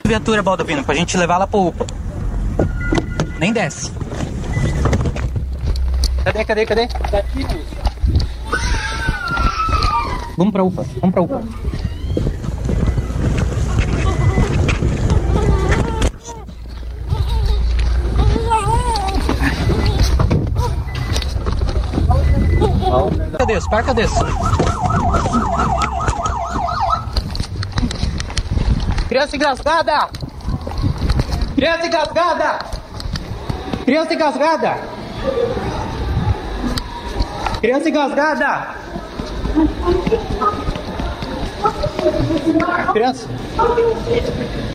Viatura, Baldovino, pra gente levar ela pro UPA. Nem desce. Cadê? Tá aqui, moço. Vamos pra UPA. Parca desse. Criança engasgada! Criança engasgada! Criança engasgada! Criança engasgada! Criança!